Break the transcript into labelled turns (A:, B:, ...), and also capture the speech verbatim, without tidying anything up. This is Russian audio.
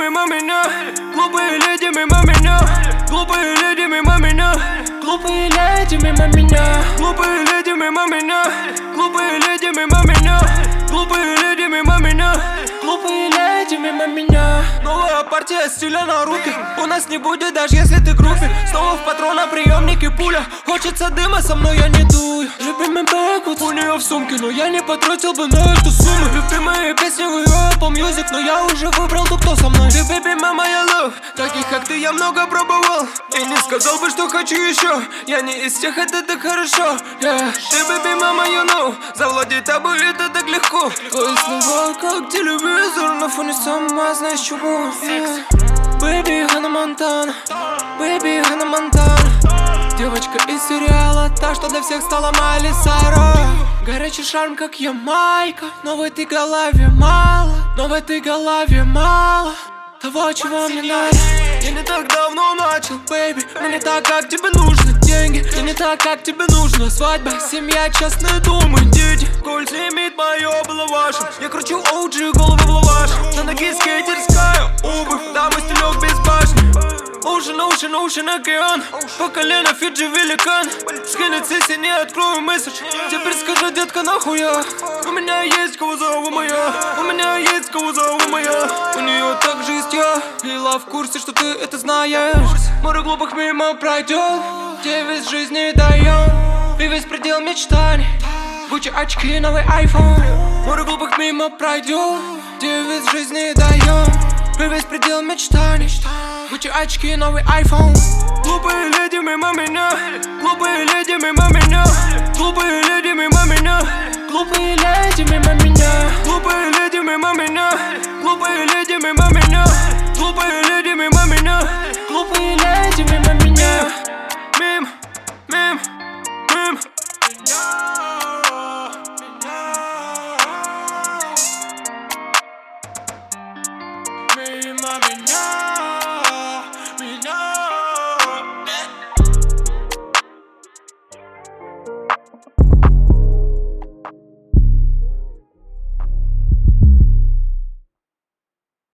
A: мимо меня. Глупые леди мимо меня. Глупые леди мимо меня. Глупые леди мимо меня. Глупые леди мимо меня. Глупые леди мимо меня. Глупые леди мимо меня. Глупые леди мимо меня. Новая партия стиля на руки. У нас не будет, даже если ты группе. Снова в патроноприемнике пуля. Хочется дыма, со мной я не дую. Любимый бэквуд у нее в сумке, но я не потратил бы на эту сумму. Любимые песни в ее Apple Music, но я уже выбрал ту, кто со мной. Ты, baby, мама, я love. Таких, как ты, я много пробовал. И не сказал бы, что хочу еще. Я не из тех, это так хорошо, yeah. Ты, baby, мама, you know. Завладеть тобой это так легко. Твои слова, как телевизор, на фоне сама знаешь чего, yeah. Baby, Ханна Монтана. Baby, Ханна Монтана. Девочка из сериала, та, что для всех стала Майли Сайрус. Горячий шарм, как Ямайка. Но в этой голове мало. Но в этой голове мало того, чего мне надо. Я не так давно начал, бэйби. Мне не так, как тебе нужны деньги. Я не так, как тебе нужна свадьба, семья, частные думы, дети. Кольца имеет мое, было вашим. Я кручу оу джи, головы в лаваш. На ноге скейтерская обувь, там и стилек без башни. Ocean, ocean, ocean, океан. По колено Фиджи великан. Скинет сиси, не открою месседж. Теперь скажи, детка, нахуя? У меня есть кого зову моя. У меня есть кого зову моя. У нее так же есть я. Лила в курсе, что ты это знаешь. Море глупых мимо пройдет. Девять жизни даем. И весь предел мечтаний. Гуччи очки, новый айфон. Море глупых мимо пройдет. Девять жизни даем. И весь предел мечтаний. Гуччи очки, новый айфон. Глупые леди мимо меня. Глупые леди мимо меня. Глупые леди мимо меня. Глупые леди мимо меня. Глупые леди мимо меня. Глупые леди мимо меня. Глупые леди мимо меня. Глупые леди мимо меня.